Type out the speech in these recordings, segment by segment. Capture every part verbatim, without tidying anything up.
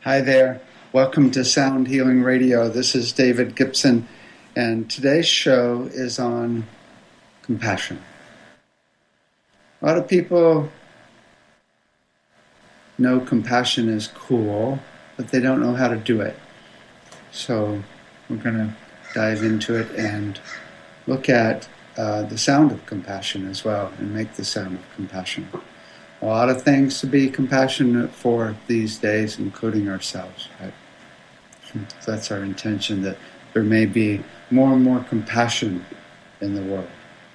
Hi there. Welcome to Sound Healing Radio. This is David Gibson, and today's show is on compassion. A lot of people know compassion is cool, but they don't know how to do it. So we're going to dive into it and look at uh, the sound of compassion as well, and make the sound of compassion. A lot of things to be compassionate for these days, including ourselves. Right? So that's our intention, that there may be more and more compassion in the world.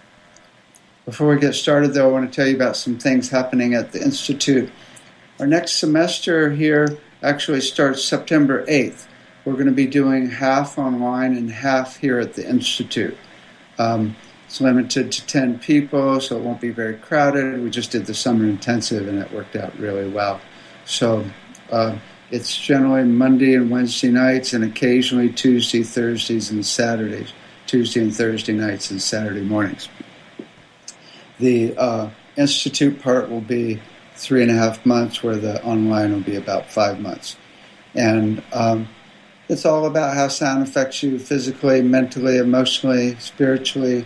Before we get started, though, I want to tell you about some things happening at the Institute. Our next semester here actually starts September eighth. We're going to be doing half online and half here at the Institute. Um, It's limited to ten people, so it won't be very crowded. We just did the summer intensive, and it worked out really well. So uh, it's generally Monday and Wednesday nights, and occasionally Tuesday, Thursdays, and Saturdays. Tuesday and Thursday nights and Saturday mornings. The uh, Institute part will be three and a half months, where the online will be about five months. And um, it's all about how sound affects you physically, mentally, emotionally, spiritually,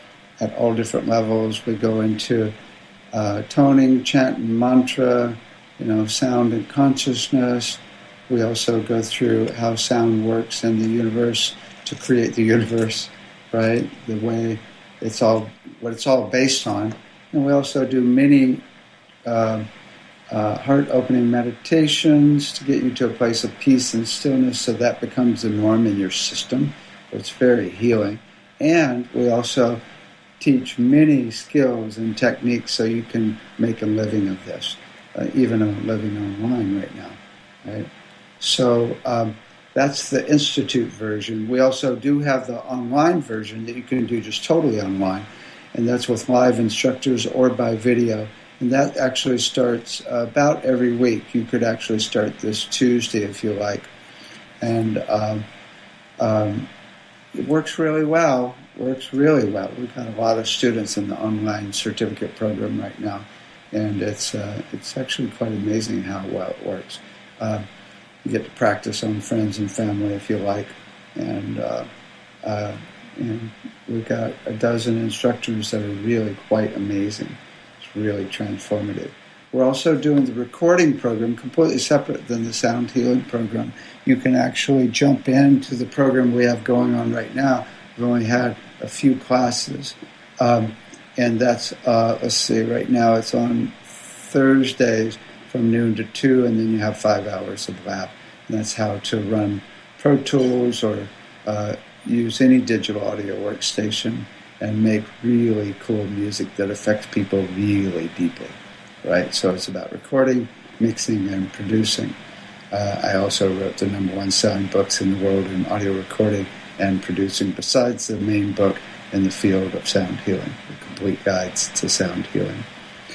at all different levels. We go into uh, toning, chant, and mantra, you know, sound and consciousness. We also go through how sound works in the universe to create the universe, right? The way it's all, what it's all based on. And we also do many uh, uh, heart-opening meditations to get you to a place of peace and stillness, so that becomes the norm in your system. It's very healing. And we also teach many skills and techniques so you can make a living of this, uh, even a living online right now, right? So um, that's the Institute version. We also do have the online version that you can do just totally online, and that's with live instructors or by video. And that actually starts uh, about every week. You could actually start this Tuesday if you like. And um, um, it works really well. Works really well. We've got a lot of students in the online certificate program right now, and it's uh, it's actually quite amazing how well it works. Uh, you get to practice on friends and family if you like, and, uh, uh, and we've got a dozen instructors that are really quite amazing. It's really transformative. We're also doing the recording program, completely separate than the sound healing program. You can actually jump into the program we have going on right now. We've only had a few classes, um, and that's, uh, let's see, right now it's on Thursdays from noon to two, and then you have five hours of lab. And that's how to run Pro Tools or uh, use any digital audio workstation and make really cool music that affects people really deeply, right? So it's about recording, mixing, and producing. Uh, I also wrote the number one selling books in the world in audio recording and producing, besides the main book in the field of sound healing, the complete guides to sound healing.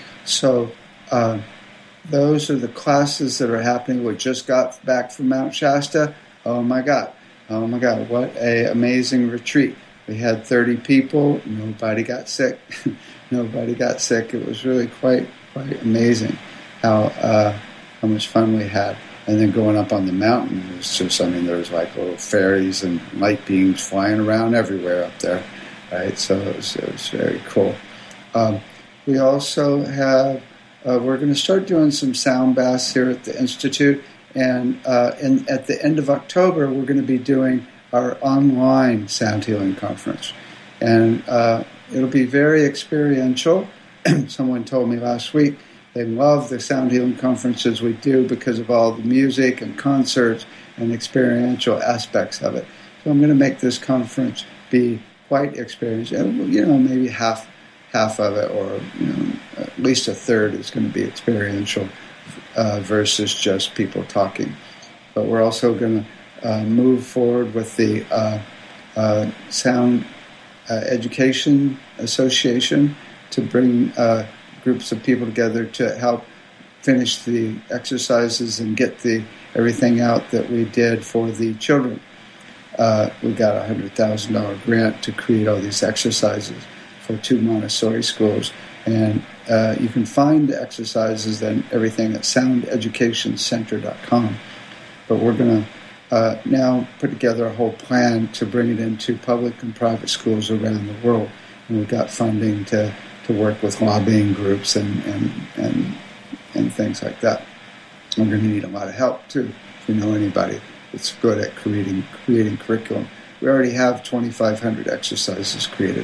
So uh, those are the classes that are happening. We just got back from Mount Shasta. Oh my God. Oh my God, what an amazing retreat. We had thirty people. Nobody got sick. Nobody got sick. It was really quite quite amazing how uh, how much fun we had. And then going up on the mountain, it was just, I mean, there was like little fairies and light beams flying around everywhere up there, right? So it was, it was very cool. Um, we also have, uh, we're going to start doing some sound baths here at the Institute. And uh, in, at the end of October, we're going to be doing our online sound healing conference. And uh, it'll be very experiential. Someone told me last week, they love the sound healing conferences we do because of all the music and concerts and experiential aspects of it. So I'm going to make this conference be quite experiential. You know, maybe half half of it, or you know, at least a third is going to be experiential uh, versus just people talking. But we're also going to uh, move forward with the uh, uh, Sound uh, Education Association to bring Uh, groups of people together to help finish the exercises and get the everything out that we did for the children. Uh, we got a one hundred thousand dollars grant to create all these exercises for two Montessori schools. And uh, you can find the exercises and everything at sound education center dot com. but we're going to uh, now put together a whole plan to bring it into public and private schools around the world. And we've got funding to, to work with lobbying groups and, and, and, and things like that. We're going to need a lot of help, too, if you know anybody that's good at creating creating curriculum. We already have twenty-five hundred exercises created.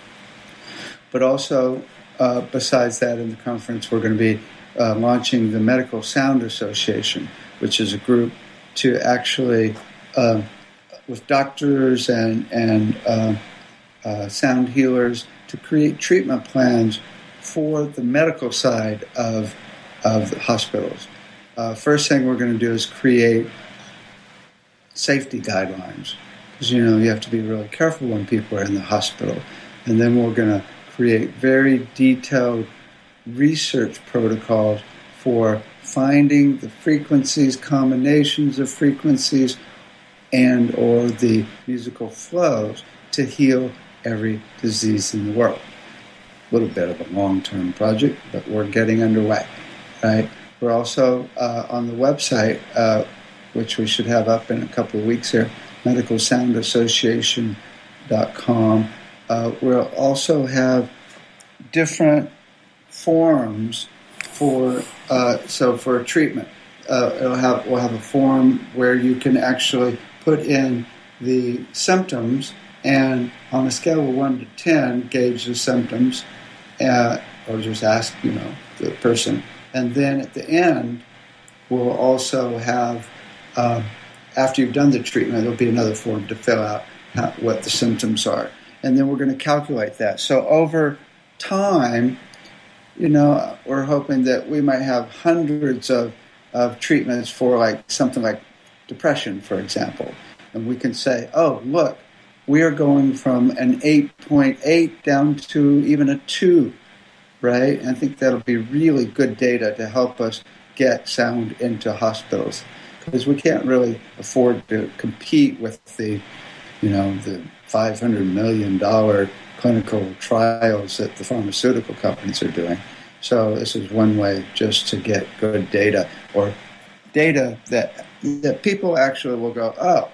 But also, uh, besides that, in the conference, we're going to be uh, launching the Medical Sound Association, which is a group to actually, uh, with doctors and, and uh, uh, sound healers, to create treatment plans for the medical side of, of the hospitals. Uh, first thing we're going to do is create safety guidelines, because, you know, you have to be really careful when people are in the hospital. And then we're going to create very detailed research protocols for finding the frequencies, combinations of frequencies, and or the musical flows to heal every disease in the world. A little bit of a long-term project, but we're getting underway, right? We're also uh, on the website, uh, which we should have up in a couple of weeks here, medical sound association dot com. Uh, we'll also have different forms for uh, so for treatment. Uh, it'll have we'll have a form where you can actually put in the symptoms and on a scale of one to ten gauge the symptoms, uh, or just ask you know the person, and then at the end we'll also have uh, after you've done the treatment there'll be another form to fill out how, what the symptoms are, and then we're going to calculate that. So over time, you know, we're hoping that we might have hundreds of, of treatments for like something like depression, for example. And we can say, oh, look, we are going from an eight point eight down to even a two, right? And I think that'll be really good data to help us get sound into hospitals, because we can't really afford to compete with the, you know, the five hundred million dollars clinical trials that the pharmaceutical companies are doing. So this is one way just to get good data, or data that that people actually will go, oh,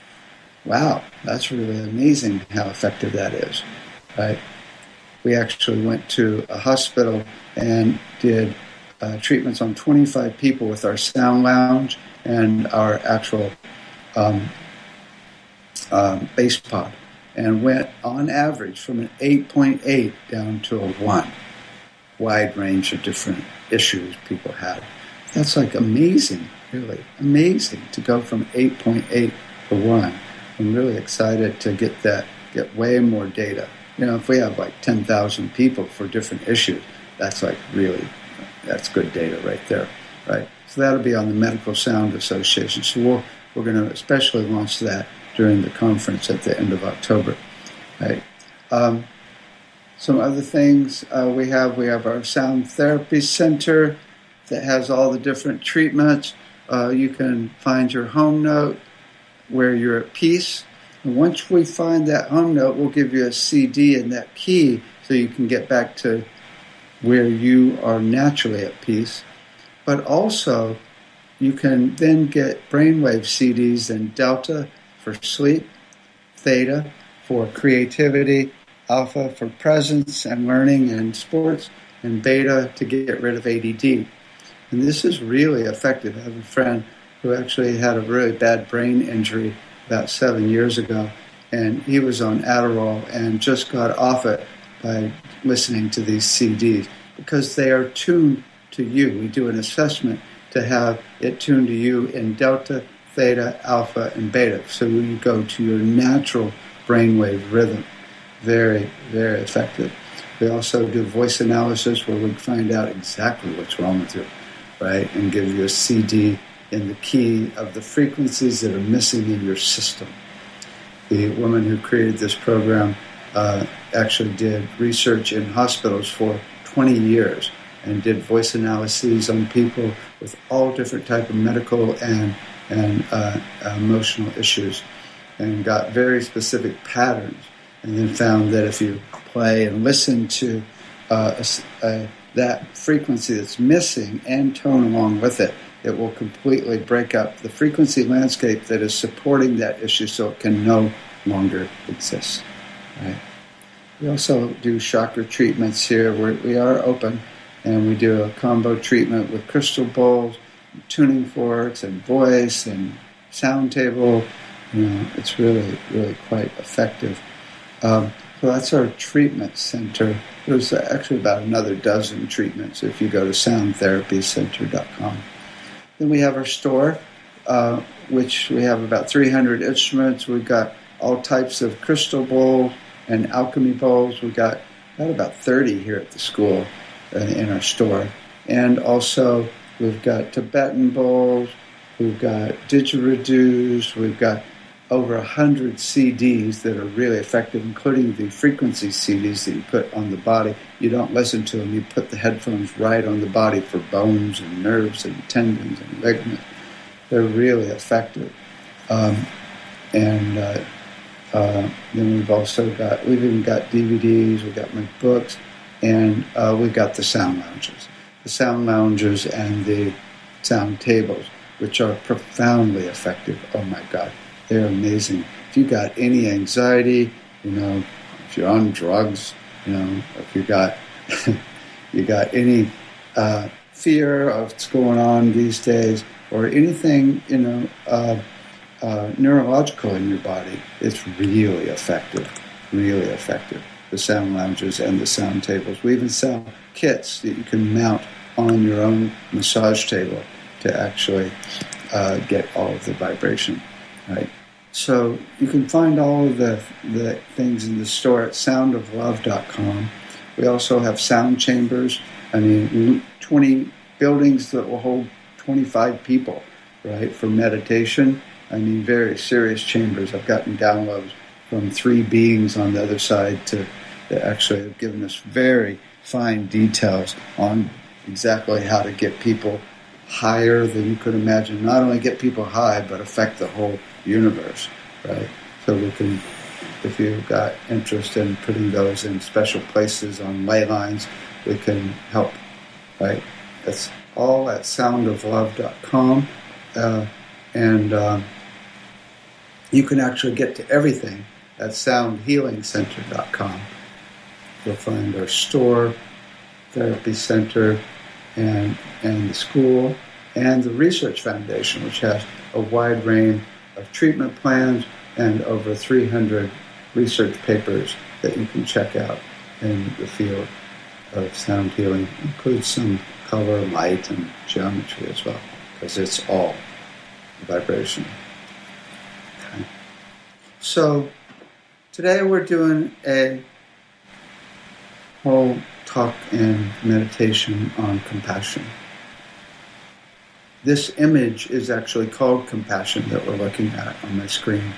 wow, that's really amazing how effective that is, right? We actually went to a hospital and did uh, treatments on twenty-five people with our sound lounge and our actual um, um, bass pod, and went on average from an eight point eight down to a one. Wide range of different issues people had. That's like amazing, really amazing to go from eight point eight to one. I'm really excited to get that, get way more data. You know, if we have like ten thousand people for different issues, that's like really, that's good data right there, right? So that'll be on the Medical Sound Association. So we'll, we're going to especially launch that during the conference at the end of October, right? Um, some other things uh, we have, we have our Sound Therapy Center that has all the different treatments. Uh, you can find your home note where you're at peace. And once we find that home note, we'll give you a C D and that key so you can get back to where you are naturally at peace. But also, you can then get brainwave C Ds in Delta for sleep, Theta for creativity, Alpha for presence and learning and sports, and Beta to get rid of A D D. And this is really effective. I have a friend who actually had a really bad brain injury about seven years ago, and he was on Adderall and just got off it by listening to these C Ds, because they are tuned to you. We do an assessment to have it tuned to you in Delta, Theta, Alpha, and Beta, so you go to your natural brainwave rhythm. Very, very effective. We also do voice analysis where we find out exactly what's wrong with you, right, and give you a C D in the key of the frequencies that are missing in your system. The woman who created this program uh, actually did research in hospitals for twenty years and did voice analyses on people with all different type of medical and, and uh, emotional issues, and got very specific patterns, and then found that if you play and listen to uh, a, a, that frequency that's missing and tone along with it, it will completely break up the frequency landscape that is supporting that issue so it can no longer exist. Right? We also do chakra treatments here. We're, we are open, and we do a combo treatment with crystal bowls, tuning forks, and voice, and sound table. You know, it's really, really quite effective. Um, so that's our treatment center. There's actually about another dozen treatments if you go to sound therapy center dot com. Then we have our store, uh, which we have about three hundred instruments. We've got all types of crystal bowls and alchemy bowls. We've got, got about thirty here at the school uh, in our store. And also we've got Tibetan bowls, we've got didgeridoos, we've got over one hundred C Ds that are really effective, including the frequency C Ds that you put on the body. You don't listen to them, you put the headphones right on the body for bones and nerves and tendons and ligaments. They're really effective. Um, and uh, uh, then we've also got, we've even got D V Ds, we've got my books, and uh, we've got the sound lounges. The sound lounges and the sound tables, which are profoundly effective. Oh my God. They're amazing. If you got any anxiety, you know, if you're on drugs, you know, if you got you got any uh, fear of what's going on these days, or anything, you know, uh, uh, neurological in your body, it's really effective. Really effective. The sound lounges and the sound tables. We even sell kits that you can mount on your own massage table to actually uh, get all of the vibration. Right. So you can find all of the, the things in the store at sound of love dot com. We also have sound chambers. I mean, twenty buildings that will hold twenty-five people, right, for meditation. I mean, very serious chambers. I've gotten downloads from three beings on the other side to that actually have given us very fine details on exactly how to get people higher than you could imagine. Not only get people high, but affect the whole universe, right? So we can, if you've got interest in putting those in special places on ley lines, we can help, right? That's all at sound of love dot com. Uh, and um, you can actually get to everything at sound healing center dot com. You'll find our store, therapy center, and, and the school, and the Research Foundation, which has a wide range of treatment plans and over three hundred research papers that you can check out in the field of sound healing. It includes some color, light, and geometry as well, because it's all vibration. Okay. So today we're doing a whole talk and meditation on compassion. This image is actually called compassion that we're looking at on my screen.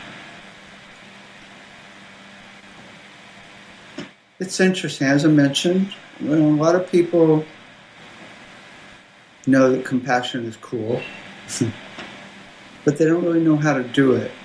It's interesting, as I mentioned, you know, a lot of people know that compassion is cool, but they don't really know how to do it.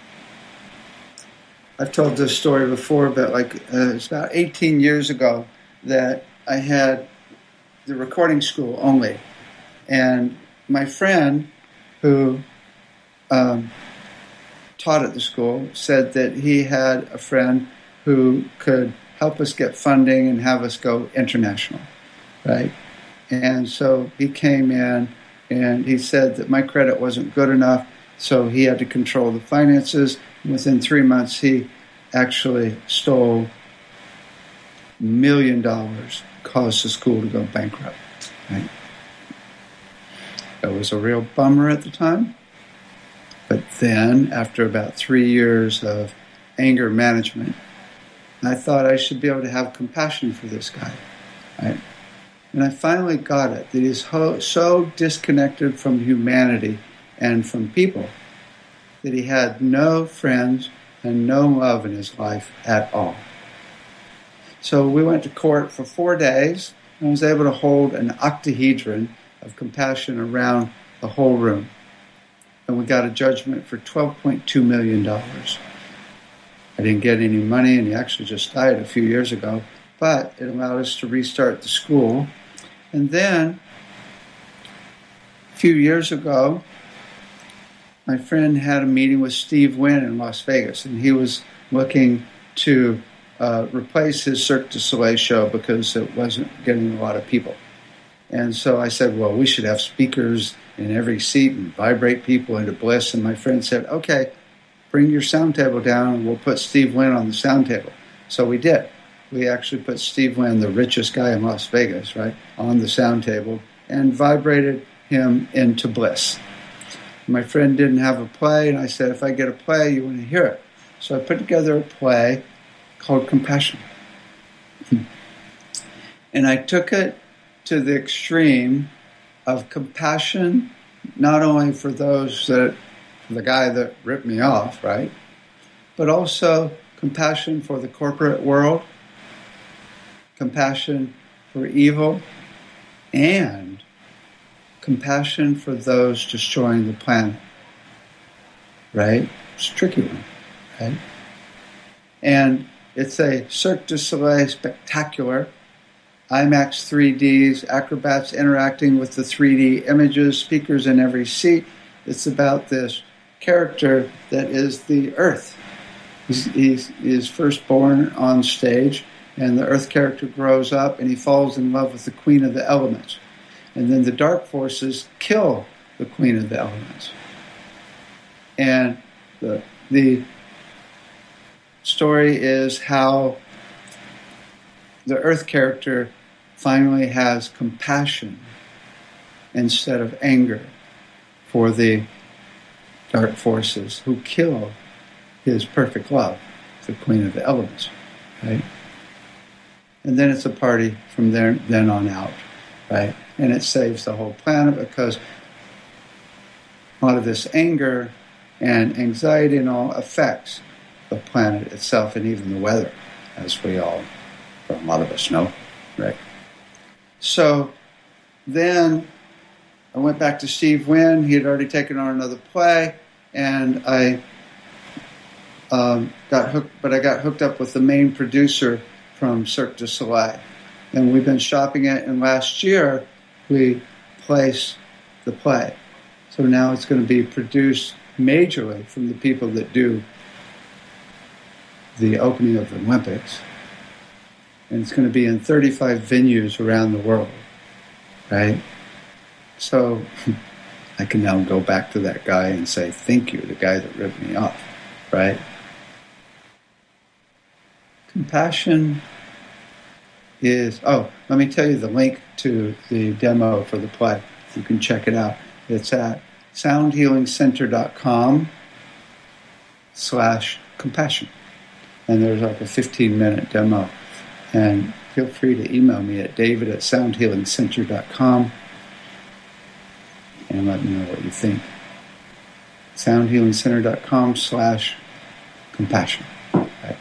I've told this story before, but like uh, it's about eighteen years ago that I had the recording school only, and my friend who um, taught at the school said that he had a friend who could help us get funding and have us go international, right? And so he came in and he said that my credit wasn't good enough, so he had to control the finances. And within three months, he actually stole a million dollars, caused the school to go bankrupt, right? It was a real bummer at the time. But then, after about three years of anger management, I thought I should be able to have compassion for this guy. Right? And I finally got it, that he's ho- so disconnected from humanity and from people that he had no friends and no love in his life at all. So we went to court for four days and I was able to hold an octahedron of compassion around the whole room. And we got a judgment for twelve point two million dollars. I didn't get any money, and he actually just died a few years ago, but it allowed us to restart the school. And then, A few years ago, my friend had a meeting with Steve Wynn in Las Vegas, and he was looking to uh, replace his Cirque du Soleil show because it wasn't getting a lot of people. And so I said, well, we should have speakers in every seat and vibrate people into bliss. And my friend said, okay, bring your sound table down and we'll put Steve Wynn on the sound table. So we did. We actually put Steve Wynn, the richest guy in Las Vegas, right, on the sound table and vibrated him into bliss. My friend didn't have a play, and I said, if I get a play, you want to hear it. So I put together a play called Compassion. And I took it to the extreme of compassion, not only for those that, the guy that ripped me off, right, but also compassion for the corporate world, compassion for evil, and compassion for those destroying the planet. Right? It's a tricky one, right? And it's a Cirque du Soleil spectacular, IMAX three Ds, acrobats interacting with the three D images, speakers in every seat. It's about this character that is the Earth. He's, he's, he's first born on stage, and the Earth character grows up, and he falls in love with the Queen of the Elements. And then the dark forces kill the Queen of the Elements. And the, the story is how the Earth character finally has compassion instead of anger for the dark forces who kill his perfect love, the Queen of the Elements, right? And then it's a party from there then on out, right? And it saves the whole planet because a lot of this anger and anxiety and all affects the planet itself and even the weather, as we all, or a lot of us know, right? So then I went back to Steve Wynn. He had already taken on another play, and I um, got hooked, but I got hooked up with the main producer from Cirque du Soleil. And we've been shopping it, and last year we placed the play. So now it's going to be produced majorly from the people that do the opening of the Olympics. And it's going to be in thirty-five venues around the world, right? So I can now go back to that guy and say, thank you, the guy that ripped me off, right? Compassion is, oh, let me tell you the link to the demo for the play. You can check it out. It's at soundhealingcenter.com slash compassion. And there's like a fifteen minute demo. And feel free to email me at david at soundhealingcenter dot com and let me know what you think. soundhealingcenter.com slash compassion. Right.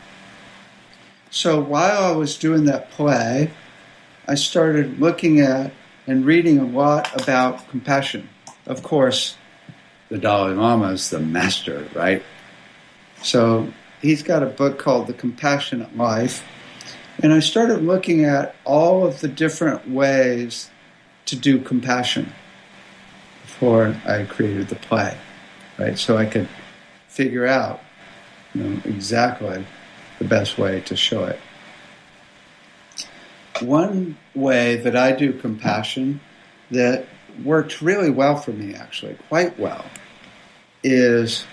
So while I was doing that play, I started looking at and reading a lot about compassion. Of course, the Dalai Lama is the master, right? So he's got a book called The Compassionate Life. And I started looking at all of the different ways to do compassion before I created the play, right? So I could figure out, you know, exactly the best way to show it. One way that I do compassion that worked really well for me, actually, quite well, is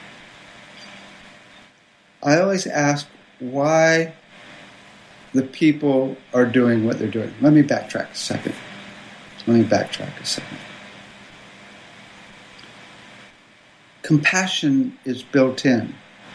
I always ask why the people are doing what they're doing. Let me backtrack a second. Let me backtrack a second. Compassion is built in.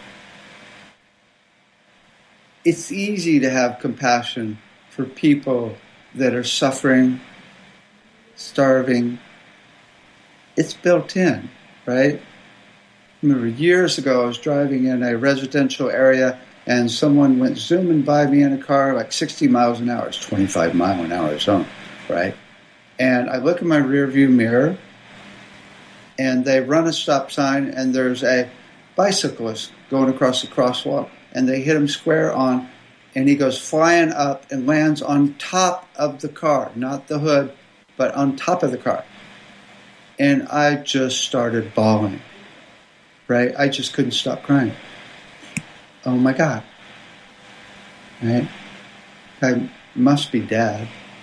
It's easy to have compassion for people that are suffering, starving. It's built in, right? I remember years ago I was driving in a residential area and someone went zooming by me in a car like sixty miles an hour. It's twenty-five mile an hour zone, right? And I look in my rear view mirror and they run a stop sign and there's a bicyclist going across the crosswalk and they hit him square on and he goes flying up and lands on top of the car, not the hood, but on top of the car. and I just started bawling, right? I just couldn't stop crying. Oh my God, right? I must be dead.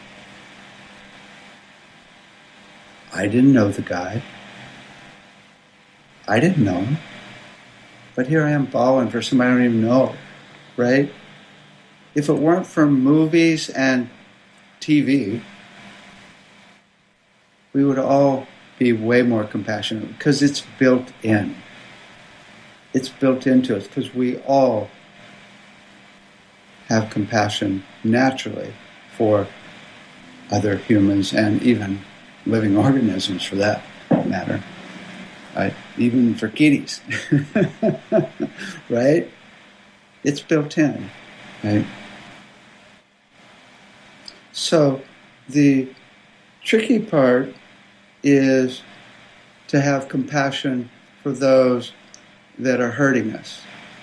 I didn't know the guy. I didn't know him. But here I am bawling for somebody I don't even know, right? If it weren't for movies and T V, we would all be way more compassionate because it's built in. It's built into us because we all have compassion naturally for other humans and even living organisms for that matter. Right? Even for kitties. Right? It's built in. Right? So the tricky part is to have compassion for those that are hurting us.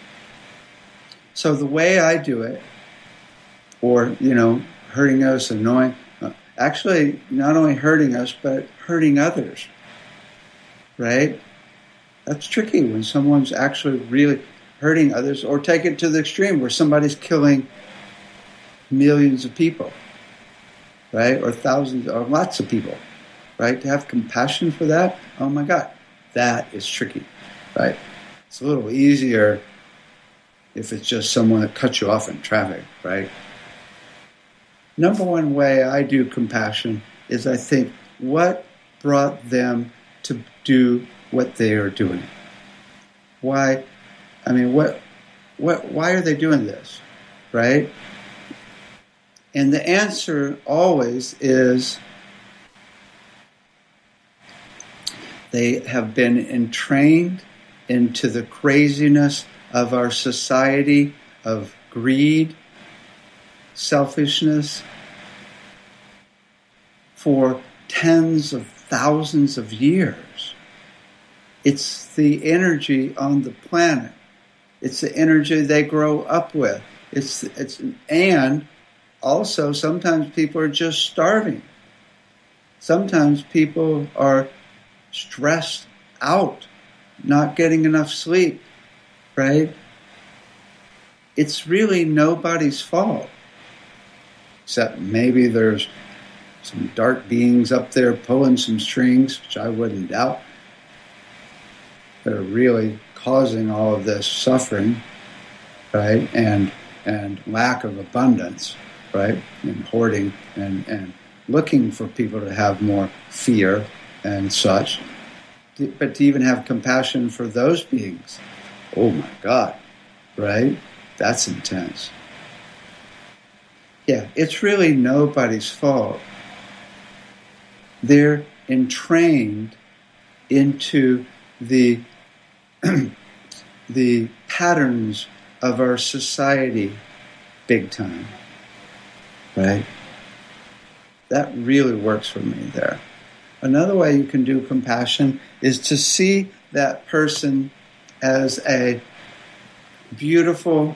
So the way I do it, or, you know, hurting us, annoying, actually not only hurting us, but hurting others. Right? That's tricky when someone's actually really hurting others, or take it to the extreme where somebody's killing millions of people, right? Or thousands, or lots of people, right? To have compassion for that, oh my God, that is tricky, right? It's a little easier if it's just someone that cuts you off in traffic, right? Number one way I do compassion is I think, what brought them to do what they are doing? Why? I mean, what, what, why are they doing this, right? And the answer always is they have been entrained into the craziness of our society of greed, selfishness for tens of thousands of years. It's the energy on the planet. It's the energy they grow up with. It's it's and also sometimes people are just starving. Sometimes people are stressed out, not getting enough sleep, right? It's really nobody's fault. Except maybe there's some dark beings up there pulling some strings, which I wouldn't doubt, that are really causing all of this suffering, right? And and lack of abundance, right? And hoarding and, and looking for people to have more fear and such. But to even have compassion for those beings, oh my God, right? That's intense. Yeah, it's really nobody's fault. They're entrained into the the patterns of our society big time, right? That really works for me there. Another way you can do compassion is to see that person as a beautiful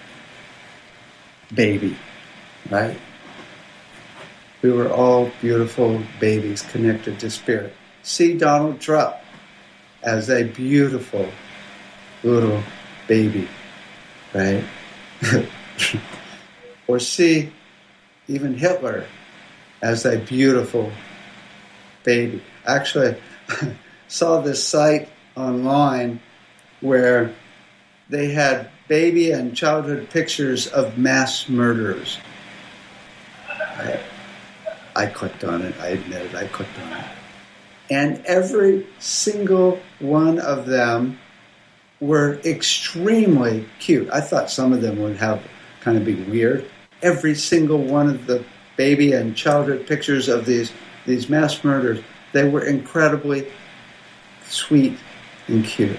baby, right? We were all beautiful babies connected to spirit. See Donald Trump as a beautiful little baby, right? Or see even Hitler as a beautiful baby. Actually, I saw this site online where they had baby and childhood pictures of mass murderers. I, I clicked on it. I admit it. I clicked on it. And every single one of them were extremely cute. I thought some of them would have kind of be weird. Every single one of the baby and childhood pictures of these, these mass murders, they were incredibly sweet and cute.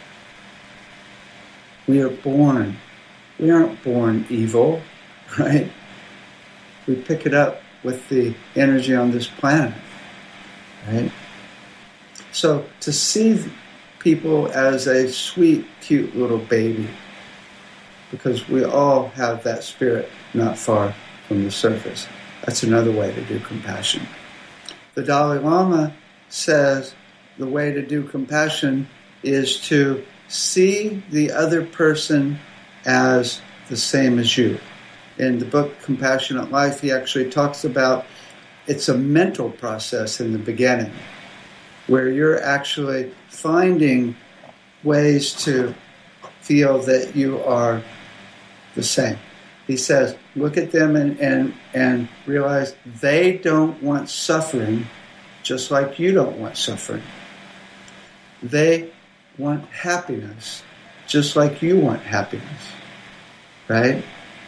We are born. We aren't born evil, right? We pick it up with the energy on this planet, right? So to see people as a sweet, cute little baby, because we all have that spirit not far from the surface. That's another way to do compassion. The Dalai Lama says the way to do compassion is to see the other person as the same as you. In the book Compassionate Life, he actually talks about it's a mental process in the beginning where you're actually finding ways to feel that you are the same. He says, look at them and, and, and realize they don't want suffering just like you don't want suffering. They want happiness just like you want happiness. Right?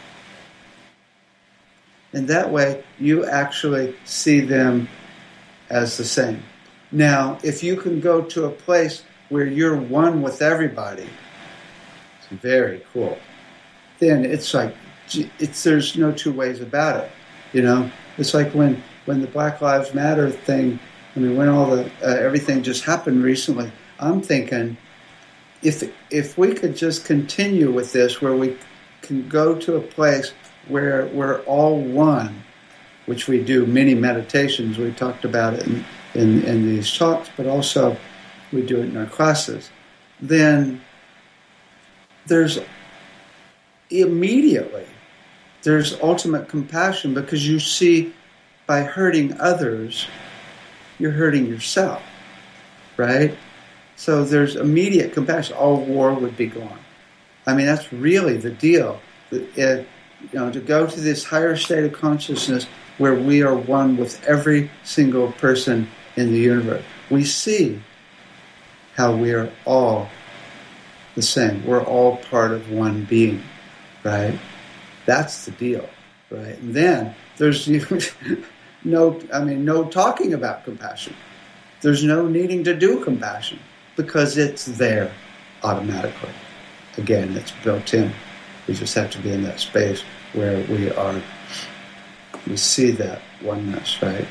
And that way, you actually see them as the same. Now, if you can go to a place where you're one with everybody, it's very cool. Then it's like, it's there's no two ways about it. You know, it's like when when the Black Lives Matter thing. I mean, when all the uh, everything just happened recently, I'm thinking, if if we could just continue with this, where we can go to a place where we're all one, which we do many meditations. We talked about it in, in, in these talks, but also we do it in our classes. Then there's immediately, there's ultimate compassion because you see by hurting others, you're hurting yourself, right? So there's immediate compassion. All war would be gone. I mean, that's really the deal. It, you know, to go to this higher state of consciousness where we are one with every single person in the universe. We see how we are all the same. We're all part of one being, right? That's the deal, right? And then there's no, I mean, no talking about compassion. There's no needing to do compassion because it's there automatically. Again, it's built in. We just have to be in that space where we are, we see that oneness, right?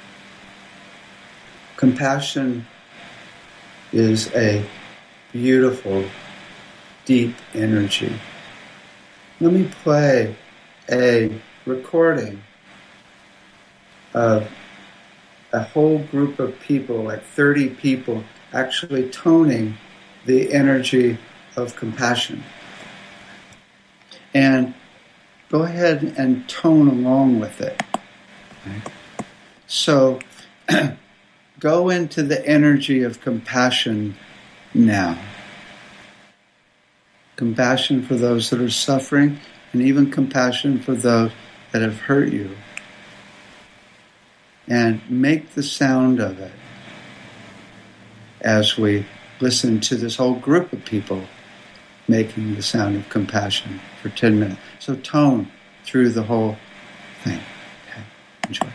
Compassion is a beautiful, deep energy. Let me play a recording of a whole group of people, like thirty people, actually toning the energy of compassion. And go ahead and tone along with it. Okay? So go into the energy of compassion now. Compassion for those that are suffering, and even compassion for those that have hurt you. And make the sound of it as we listen to this whole group of people making the sound of compassion for ten minutes. So tone through the whole thing. Okay, enjoy.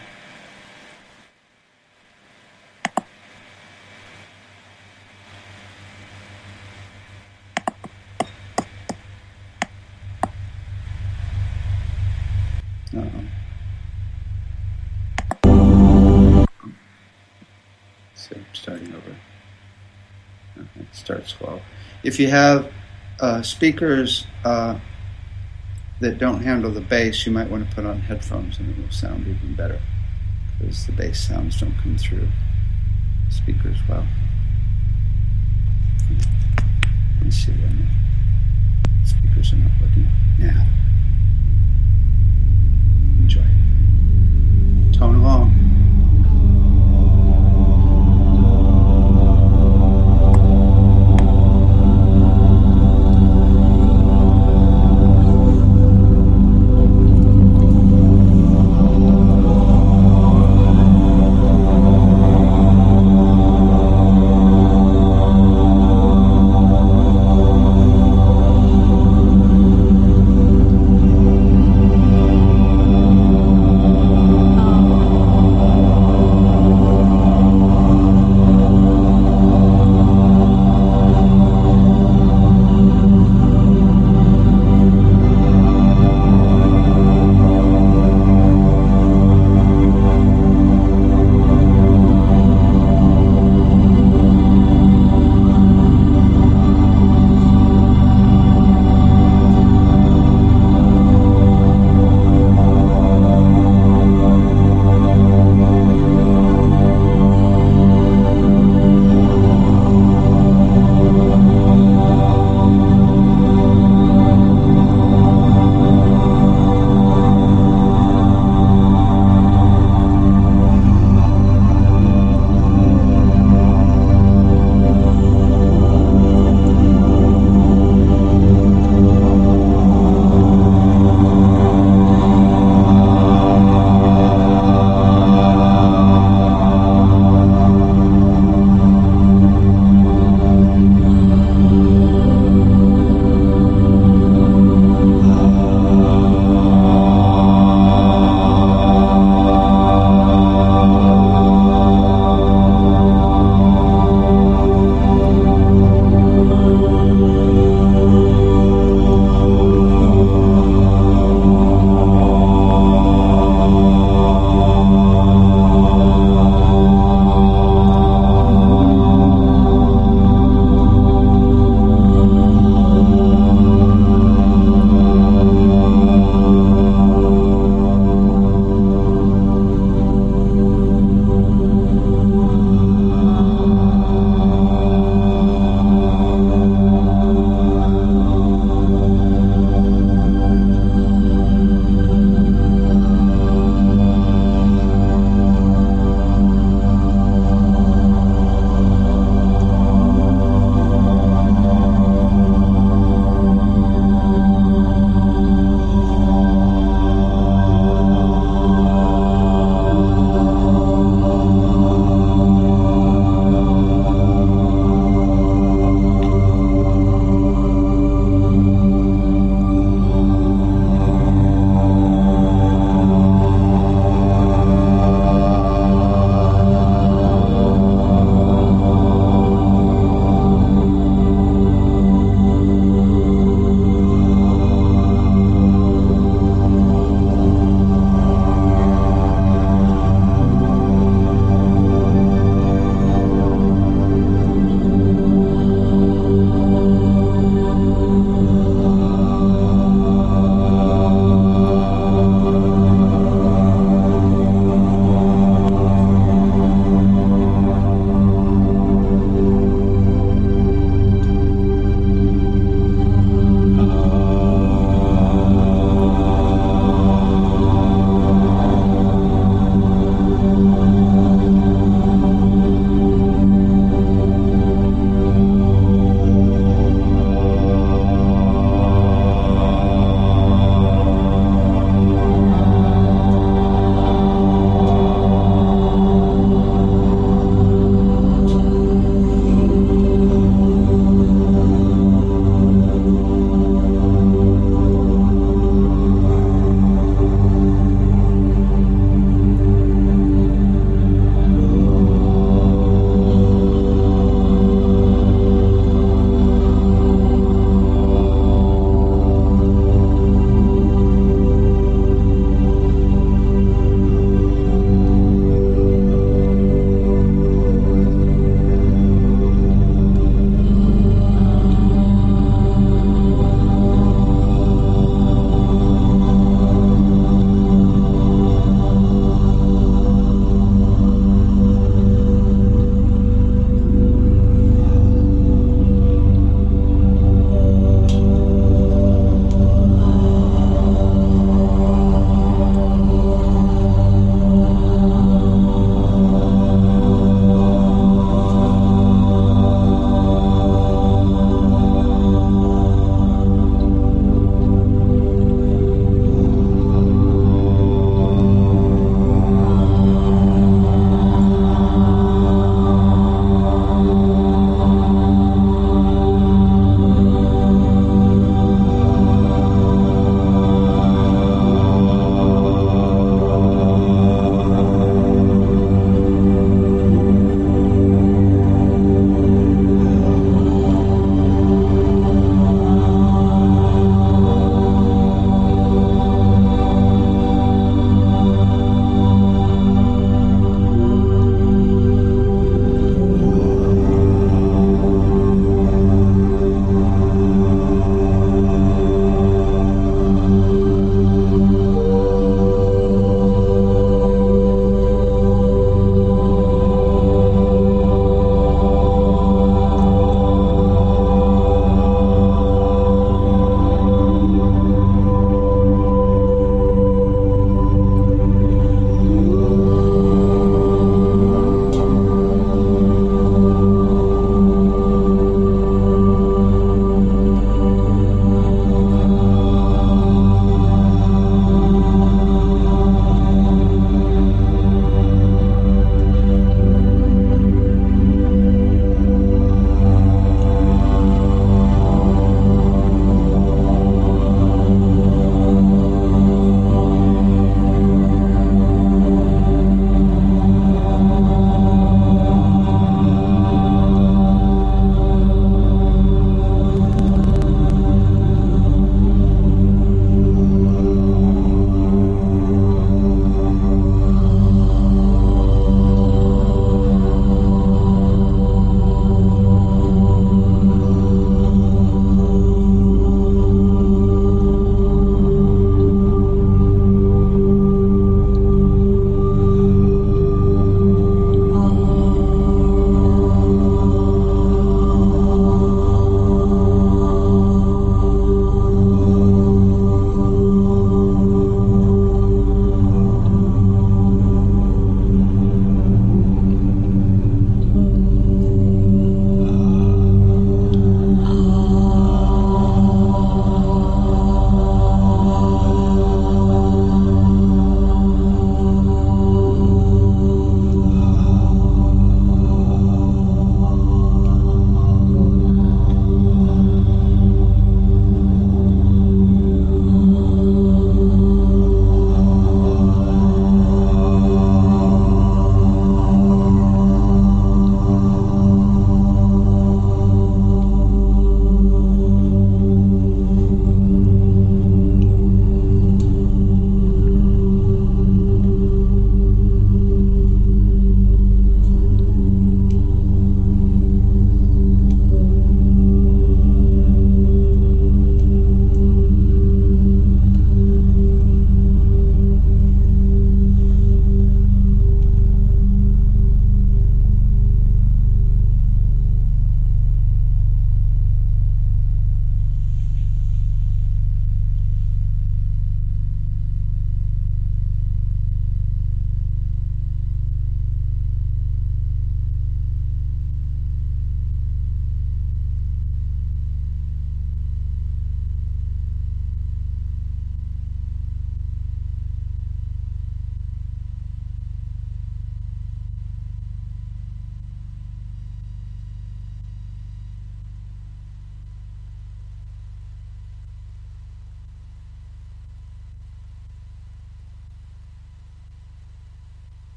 Uh-oh. So starting over. Okay, start slow. If you have uh, speakers uh, that don't handle the bass, you might want to put on headphones and it will sound even better because the bass sounds don't come through speakers well. Let me see when the speakers are not working. Now. Enjoy it. Tone along.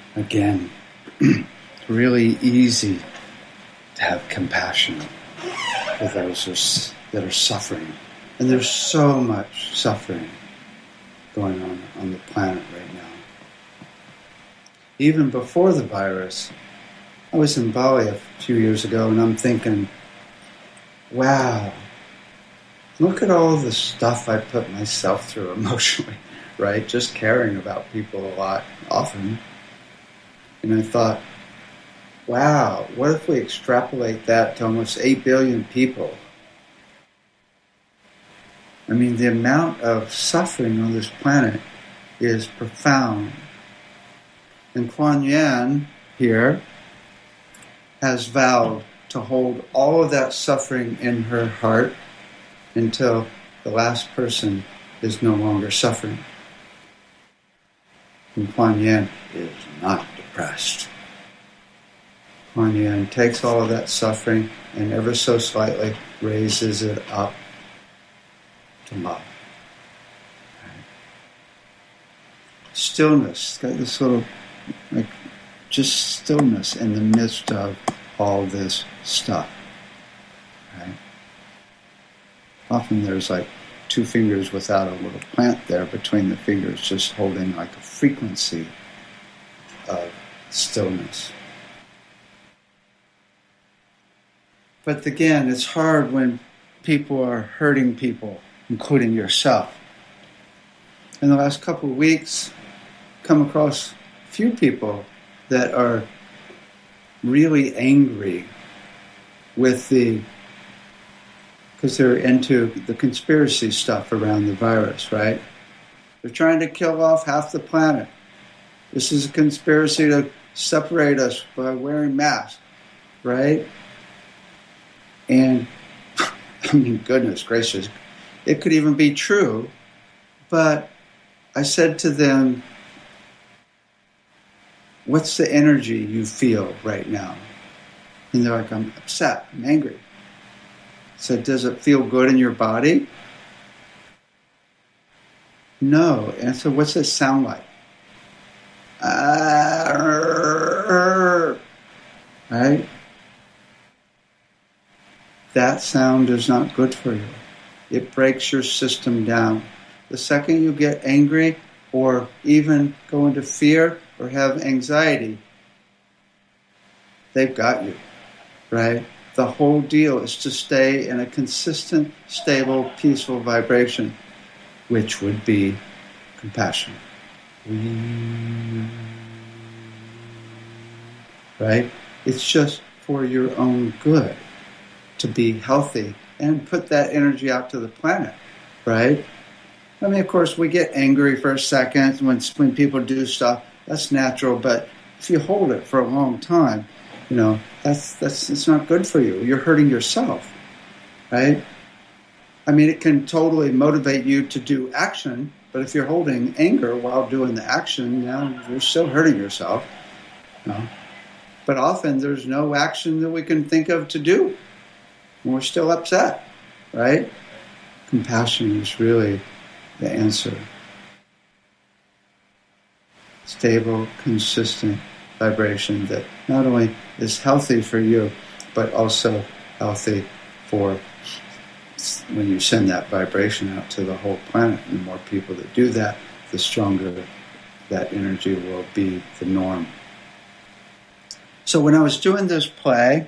again, it's really easy to have compassion for those who are, that are suffering. And there's so much suffering going on on the planet right now. Even before the virus, I was in Bali a few years ago, and I'm thinking, wow, look at all the stuff I put myself through emotionally, right? Just caring about people a lot, often. And I thought, wow, what if we extrapolate that to almost eight billion people? I mean, the amount of suffering on this planet is profound. And Kuan Yin here has vowed to hold all of that suffering in her heart until the last person is no longer suffering. And Kuan Yin is not depressed. Kuan Yin takes all of that suffering and ever so slightly raises it up to love. Right. Stillness, got this little, like, just stillness in the midst of all this stuff. Right? Often there's like two fingers without a little plant there between the fingers, just holding like a frequency of stillness. But again, it's hard when people are hurting people, including yourself. In the last couple of weeks, come across a few people that are really angry with the, because they're into the conspiracy stuff around the virus, right? They're trying to kill off half the planet. This is a conspiracy to separate us by wearing masks, right? And, I mean, goodness gracious, it could even be true, but I said to them, what's the energy you feel right now? And they're like, I'm upset, I'm angry. I said, does it feel good in your body? No. And so what's it sound like? Uh, right? That sound is not good for you. It breaks your system down. The second you get angry or even go into fear or have anxiety, they've got you, right? The whole deal is to stay in a consistent, stable, peaceful vibration, which would be compassion. Right? It's just for your own good to be healthy and put that energy out to the planet, right? I mean, of course, we get angry for a second when when people do stuff. That's natural, but if you hold it for a long time, you know, that's that's it's not good for you. You're hurting yourself, right? I mean, it can totally motivate you to do action, but if you're holding anger while doing the action, now you're still hurting yourself. You know? But often there's no action that we can think of to do, and we're still upset, right? Compassion is really the answer. Stable, consistent vibration that not only is healthy for you, but also healthy for when you send that vibration out to the whole planet. And the more people that do that, the stronger that energy will be the norm. So when I was doing this play,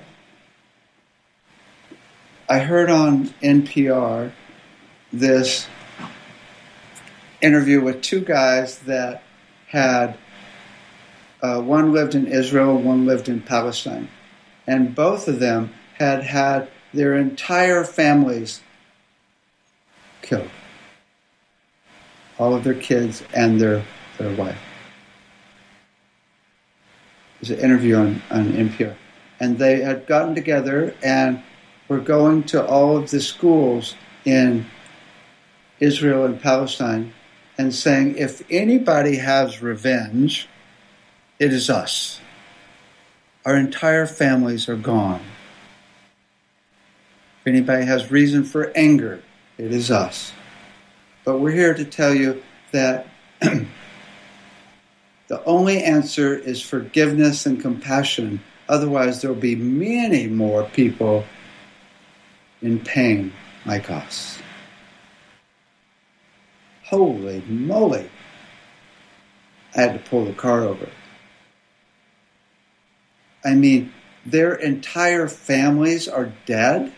I heard on N P R this interview with two guys that had, uh, one lived in Israel, one lived in Palestine. And both of them had had their entire families killed. All of their kids and their, their wife. It was an interview on, on N P R. And they had gotten together and were going to all of the schools in Israel and Palestine and saying, if anybody has revenge, it is us. Our entire families are gone. If anybody has reason for anger, it is us. But we're here to tell you that the The only answer is forgiveness and compassion. Otherwise, there will be many more people in pain like us. Holy moly! I had to pull the car over. I mean, their entire families are dead,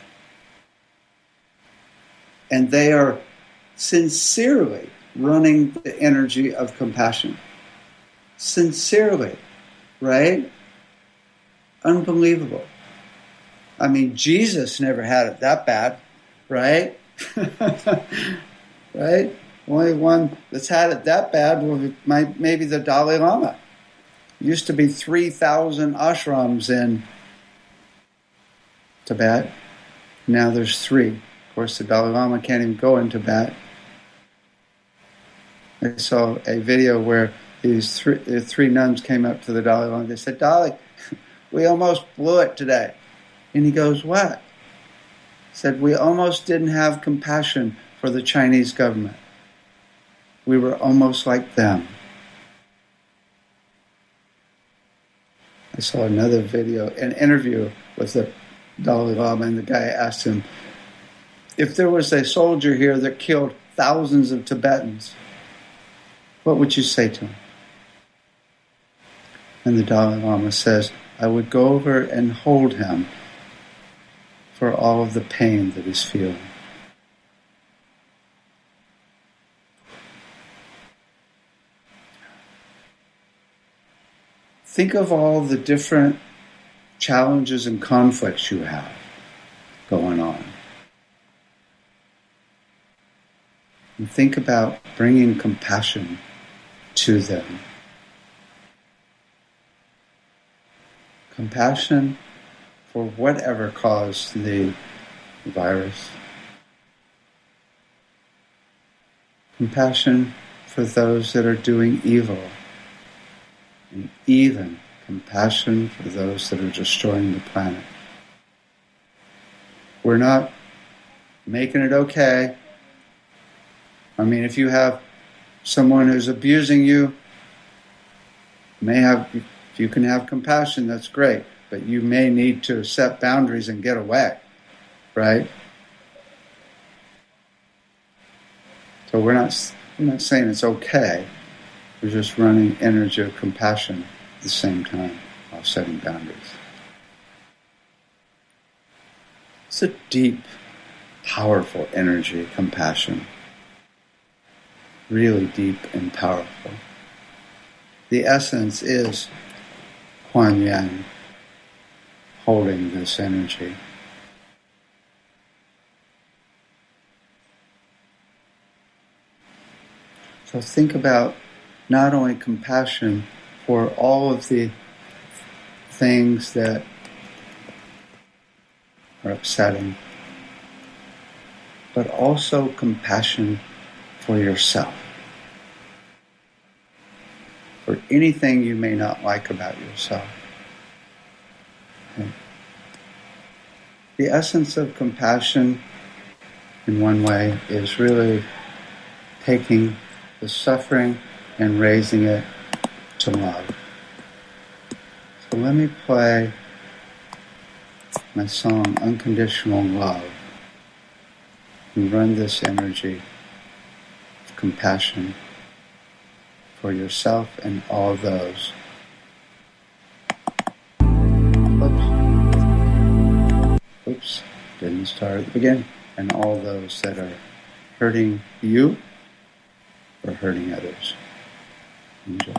and they are sincerely running the energy of compassion. Sincerely, right? Unbelievable. I mean, Jesus never had it that bad, right? Right? Only one that's had it that bad was maybe the Dalai Lama. Used to be three thousand ashrams in Tibet. Now there's three. Of course, the Dalai Lama can't even go in Tibet. I saw a video where these three, the three nuns came up to the Dalai Lama. They said, Dalai, we almost blew it today. And he goes, what? He said, we almost didn't have compassion for the Chinese government. We were almost like them. I saw another video, an interview with the Dalai Lama, and the guy asked him, if there was a soldier here that killed thousands of Tibetans, what would you say to him? And the Dalai Lama says, I would go over and hold him for all of the pain that he's feeling. Think of all the different challenges and conflicts you have going on. And think about bringing compassion to them. Compassion for whatever caused the virus. Compassion for those that are doing evil. And even compassion for those that are destroying the planet. We're not making it okay. I mean, if you have someone who's abusing you, may have, if you can have compassion, that's great. But you may need to set boundaries and get away, right? So we're not, we're not saying it's okay. We're just running energy of compassion at the same time while setting boundaries. It's a deep, powerful energy, compassion. Really deep and powerful. The essence is Kuan Yin holding this energy. So think about not only compassion for all of the things that are upsetting, but also compassion for yourself. For anything you may not like about yourself. Okay. The essence of compassion, in one way, is really taking the suffering and raising it to love. So let me play my song, Unconditional Love, and run this energy of compassion for yourself and all those. Oops. Oops, didn't start at the beginning. And all those that are hurting you or hurting others. Enjoy.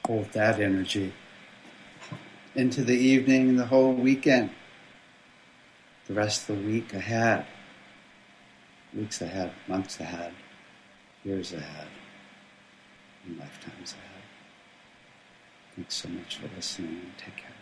hold that energy into the evening and the whole weekend, the rest of the week ahead, weeks ahead, months ahead, years ahead, and lifetimes ahead. Thanks so much for listening, and take care.